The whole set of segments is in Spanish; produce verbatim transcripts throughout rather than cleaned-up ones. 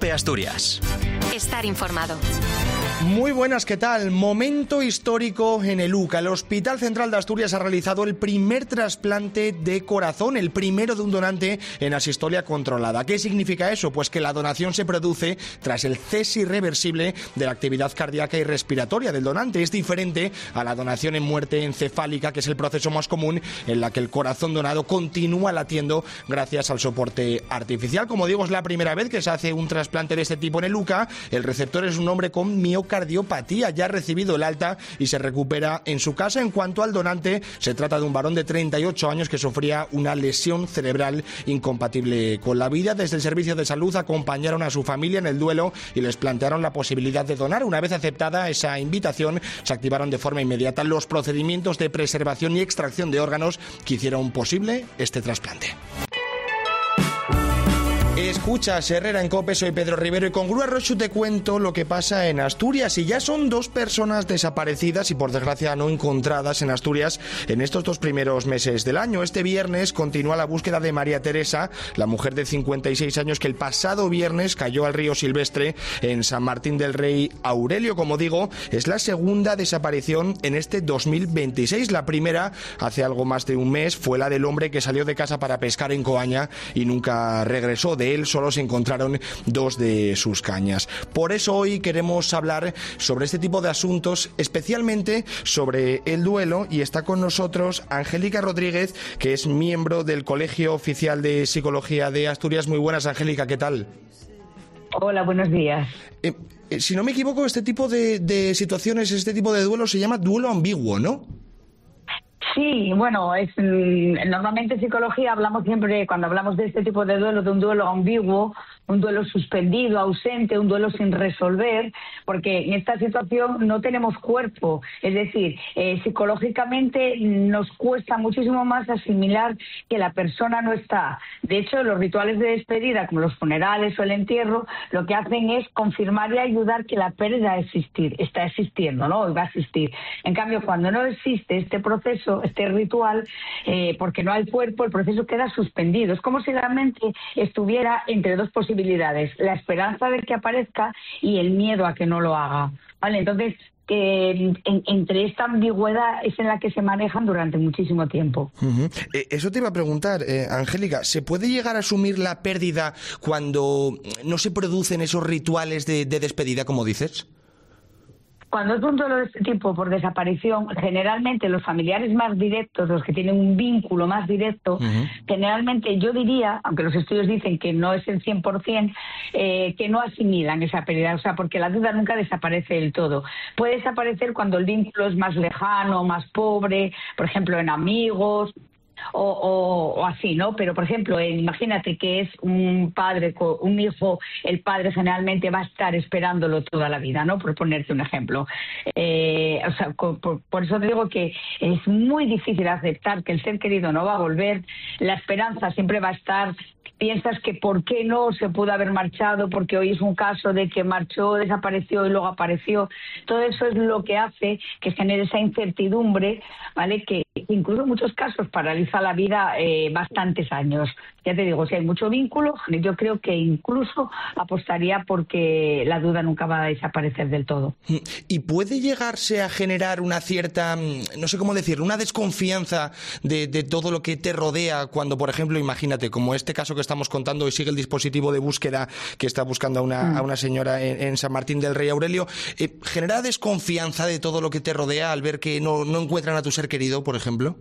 de Asturias. Estar informado. Muy buenas, ¿qué tal? Momento histórico en el U C A. El Hospital Central de Asturias ha realizado el primer trasplante de corazón, el primero de un donante en asistolia controlada. ¿Qué significa eso? Pues que la donación se produce tras el cese irreversible de la actividad cardíaca y respiratoria del donante. Es diferente a la donación en muerte encefálica, que es el proceso más común en la que el corazón donado continúa latiendo gracias al soporte artificial. Como digo, es la primera vez que se hace un trasplante de este tipo en el U C A. El receptor es un hombre con miocardiopatía. Cardiopatía, ya ha recibido el alta y se recupera en su casa. En cuanto al donante, se trata de un varón de treinta y ocho años que sufría una lesión cerebral incompatible con la vida. Desde el Servicio de Salud acompañaron a su familia en el duelo y les plantearon la posibilidad de donar. Una vez aceptada esa invitación, se activaron de forma inmediata los procedimientos de preservación y extracción de órganos que hicieron posible este trasplante. Escuchas Herrera en COPE, soy Pedro Rivero y con Grúa Rochu te cuento lo que pasa en Asturias. Y ya son dos personas desaparecidas y por desgracia no encontradas en Asturias en estos dos primeros meses del año. Este viernes continúa la búsqueda de María Teresa, la mujer de cincuenta y seis años que el pasado viernes cayó al río Silvestre en San Martín del Rey Aurelio. Como digo, es la segunda desaparición en este dos mil veintiséis. La primera, hace algo más de un mes, fue la del hombre que salió de casa para pescar en Coaña y nunca regresó. De él solo se encontraron dos de sus cañas. Por eso hoy queremos hablar sobre este tipo de asuntos, especialmente sobre el duelo, y está con nosotros Angélica Rodríguez, que es miembro del Colegio Oficial de Psicología de Asturias. Muy buenas, Angélica, ¿qué tal? Hola, buenos días. Eh, eh, si no me equivoco, este tipo de, de situaciones, este tipo de duelo se llama duelo ambiguo, ¿no? Sí, bueno, es normalmente en psicología hablamos siempre, cuando hablamos de este tipo de duelo, de un duelo ambiguo, un duelo suspendido, ausente, un duelo sin resolver, porque en esta situación no tenemos cuerpo, es decir, eh, psicológicamente nos cuesta muchísimo más asimilar que la persona no está. De hecho, los rituales de despedida, como los funerales o el entierro, lo que hacen es confirmar y ayudar que la pérdida existir, está existiendo, ¿no? Y va a existir. En cambio, cuando no existe este proceso, este ritual, eh, porque no hay cuerpo, el proceso queda suspendido. Es como si la mente estuviera entre dos posibilidades, la esperanza de que aparezca y el miedo a que no lo haga, ¿vale? Entonces, eh, en, entre esta ambigüedad es en la que se manejan durante muchísimo tiempo. Uh-huh. Eh, eso te iba a preguntar, eh, Angélica, ¿se puede llegar a asumir la pérdida cuando no se producen esos rituales de, de despedida, como dices? Cuando es un duelo de este tipo por desaparición, generalmente los familiares más directos, los que tienen un vínculo más directo, uh-huh. generalmente yo diría, aunque los estudios dicen que no es el cien por ciento, eh, que no asimilan esa pérdida, o sea, porque la duda nunca desaparece del todo. Puede desaparecer cuando el vínculo es más lejano, más pobre, por ejemplo, en amigos, O, o, o así, ¿no? Pero, por ejemplo, eh, imagínate que es un padre con un hijo, el padre generalmente va a estar esperándolo toda la vida, ¿no? Por ponerte un ejemplo. Eh, o sea, por, por eso te digo que es muy difícil aceptar que el ser querido no va a volver, la esperanza siempre va a estar. Piensas que por qué no se pudo haber marchado, porque hoy es un caso de que marchó, desapareció y luego apareció. Todo eso es lo que hace que genere esa incertidumbre, ¿vale? Que incluso en muchos casos paraliza la vida eh, bastantes años. Ya te digo, si hay mucho vínculo, yo creo que incluso apostaría porque la duda nunca va a desaparecer del todo. ¿Y puede llegarse a generar una cierta, no sé cómo decirlo, una desconfianza de, de todo lo que te rodea cuando, por ejemplo, imagínate, como este caso que estamos contando, y sigue el dispositivo de búsqueda que está buscando a una, mm. a una señora en, en San Martín del Rey Aurelio, eh, ¿genera desconfianza de todo lo que te rodea al ver que no, no encuentran a tu ser querido, por ejemplo?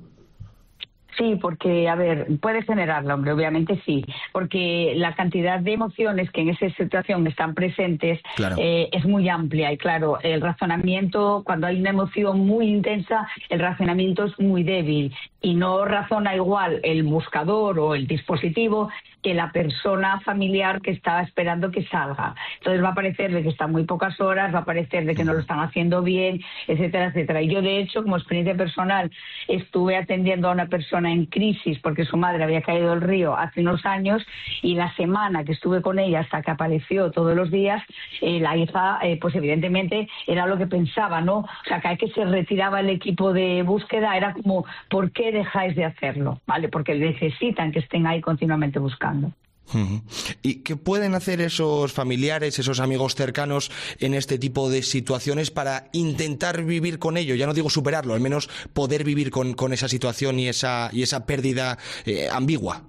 Sí, porque, a ver, puede generarlo, hombre, obviamente sí, porque la cantidad de emociones que en esa situación están presentes claro. eh, es muy amplia y, claro, el razonamiento, cuando hay una emoción muy intensa, el razonamiento es muy débil y no razona igual el buscador o el dispositivo que la persona familiar que está esperando que salga. Entonces va a parecer de que están muy pocas horas, va a parecer de que no lo están haciendo bien, etcétera, etcétera. Y yo, de hecho, como experiencia personal, estuve atendiendo a una persona en crisis porque su madre había caído al río hace unos años y la semana que estuve con ella hasta que apareció todos los días, eh, la hija, eh, pues evidentemente era lo que pensaba, ¿no? O sea, cada vez que se retiraba el equipo de búsqueda era como, ¿por qué dejáis de hacerlo? ¿Vale? Porque necesitan que estén ahí continuamente buscando. Uh-huh. ¿Y qué pueden hacer esos familiares, esos amigos cercanos en este tipo de situaciones para intentar vivir con ello? Ya no digo superarlo, al menos poder vivir con, con esa situación y esa, y esa pérdida eh, ambigua.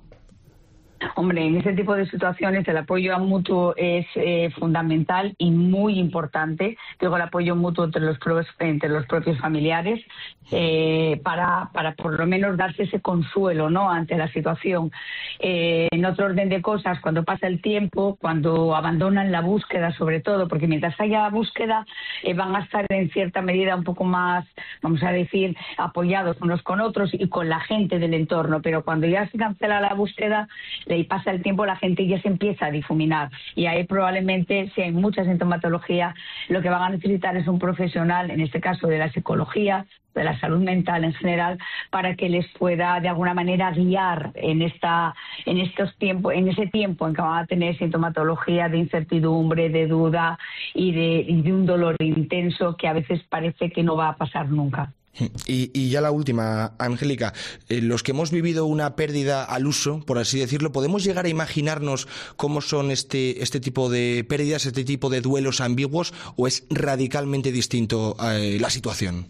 Hombre, en ese tipo de situaciones el apoyo mutuo es eh, fundamental y muy importante. Digo, el apoyo mutuo entre los, entre los propios familiares eh, para, para por lo menos darse ese consuelo, ¿no?, ante la situación. Eh, en otro orden de cosas, cuando pasa el tiempo, cuando abandonan la búsqueda sobre todo, porque mientras haya búsqueda eh, van a estar en cierta medida un poco más, vamos a decir, apoyados unos con otros y con la gente del entorno, pero cuando ya se cancela la búsqueda y pasa el tiempo, la gente ya se empieza a difuminar y ahí probablemente, si hay mucha sintomatología, lo que van a necesitar es un profesional, en este caso de la psicología, de la salud mental en general, para que les pueda de alguna manera guiar en esta en estos tiempos, en ese tiempo en que van a tener sintomatología de incertidumbre, de duda y de, y de un dolor intenso que a veces parece que no va a pasar nunca. Y, y ya la última, Angélica, eh, los que hemos vivido una pérdida al uso, por así decirlo, ¿podemos llegar a imaginarnos cómo son este, este tipo de pérdidas, este tipo de duelos ambiguos, o es radicalmente distinto eh, la situación?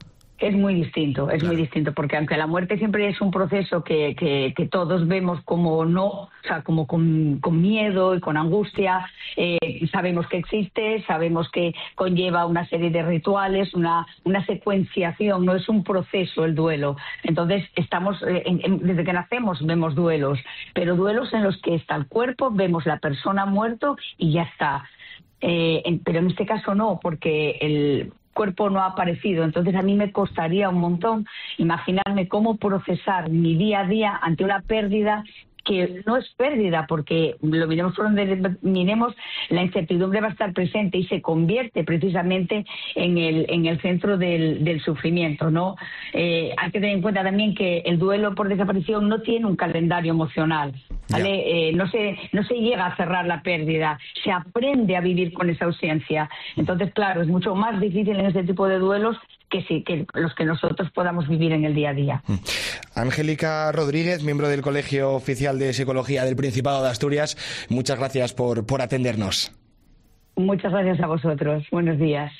Es muy distinto, es claro. muy distinto, porque aunque la muerte siempre es un proceso que, que, que todos vemos como no, o sea, como con, con miedo y con angustia, eh, sabemos que existe, sabemos que conlleva una serie de rituales, una, una secuenciación, no es un proceso el duelo. Entonces, estamos eh, en, en, desde que nacemos vemos duelos, pero duelos en los que está el cuerpo, vemos la persona muerto y ya está. Eh, en, pero en este caso no, porque el cuerpo no ha aparecido. Entonces a mí me costaría un montón imaginarme cómo procesar mi día a día ante una pérdida que no es pérdida, porque lo miremos por donde miremos, la incertidumbre va a estar presente y se convierte precisamente en el en el centro del, del sufrimiento, ¿no? Eh, hay que tener en cuenta también que el duelo por desaparición no tiene un calendario emocional, ¿vale? Eh, no se no se llega a cerrar la pérdida, se aprende a vivir con esa ausencia. Entonces, claro, es mucho más difícil en este tipo de duelos que sí, que los que nosotros podamos vivir en el día a día. Angélica Rodríguez, miembro del Colegio Oficial de Psicología del Principado de Asturias, muchas gracias por, por atendernos. Muchas gracias a vosotros. Buenos días.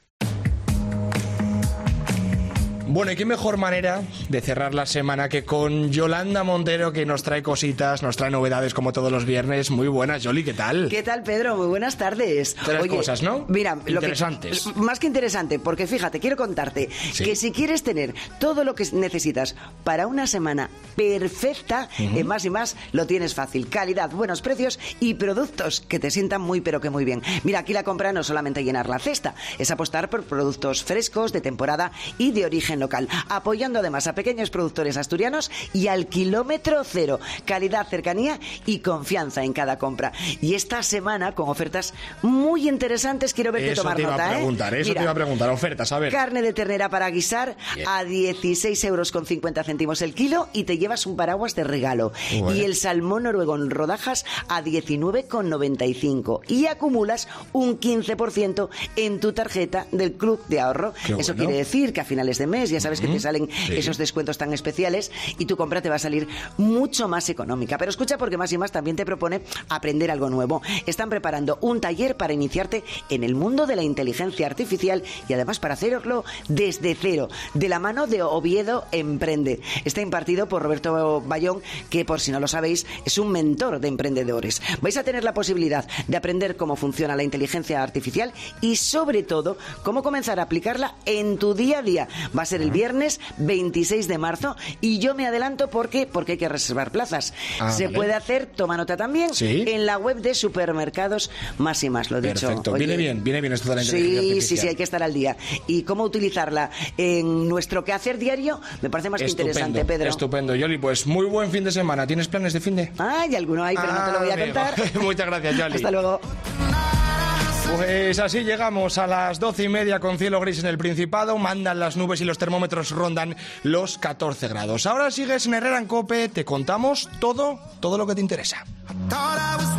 Bueno, y qué mejor manera de cerrar la semana que con Yolanda Montero, que nos trae cositas, nos trae novedades como todos los viernes. Muy buenas, Yoli, ¿qué tal? ¿Qué tal, Pedro? Muy buenas tardes. Tres Oye, cosas, ¿no? Mira, interesantes. Lo que, más que interesante, porque fíjate, quiero contarte ¿Sí? que si quieres tener todo lo que necesitas para una semana perfecta, uh-huh. en Más y Más lo tienes fácil. Calidad, buenos precios y productos que te sientan muy pero que muy bien. Mira, aquí la compra no es solamente llenar la cesta, es apostar por productos frescos, de temporada y de origen local, apoyando además a pequeños productores asturianos y al kilómetro cero. Calidad, cercanía y confianza en cada compra. Y esta semana con ofertas muy interesantes, quiero verte eso tomar te iba nota, a preguntar, ¿eh? Eso Mira, te iba a preguntar, ofertas, a ver. Carne de ternera para guisar Bien. a dieciséis euros con cincuenta céntimos el kilo y te llevas un paraguas de regalo. Bueno. Y el salmón noruego en rodajas a diecinueve con noventa y cinco. Y acumulas un quince por ciento en tu tarjeta del Club de Ahorro. Qué Eso bueno. quiere decir que a finales de mes ya sabes uh-huh. que te salen sí. esos descuentos tan especiales y tu compra te va a salir mucho más económica. Pero escucha, porque Más y Más también te propone aprender algo nuevo. Están preparando un taller para iniciarte en el mundo de la inteligencia artificial y además para hacerlo desde cero, de la mano de Oviedo Emprende. Está impartido por Roberto Bayón, que por si no lo sabéis es un mentor de emprendedores. Vais a tener la posibilidad de aprender cómo funciona la inteligencia artificial y sobre todo cómo comenzar a aplicarla en tu día a día. Va a ser el viernes veintiséis de marzo y yo me adelanto porque porque hay que reservar plazas. Ah, Se vale. puede hacer, toma nota también, ¿Sí? en la web de Supermercados Más y Más, lo dicho. Perfecto, Oye, viene bien, viene bien esto de la inteligencia sí, artificial. Sí, sí, hay que estar al día. Y cómo utilizarla en nuestro quehacer diario me parece más estupendo, que interesante, Pedro. Estupendo, Yoli, pues muy buen fin de semana. ¿Tienes planes de fin de? Ah, hay alguno hay, pero ah, no te lo voy a amigo. contar. Muchas gracias, Yoli. Hasta luego. Pues así llegamos a las doce y media con cielo gris en el Principado, mandan las nubes y los termómetros rondan los catorce grados. Ahora sigues en Herrera en COPE, te contamos todo, todo lo que te interesa.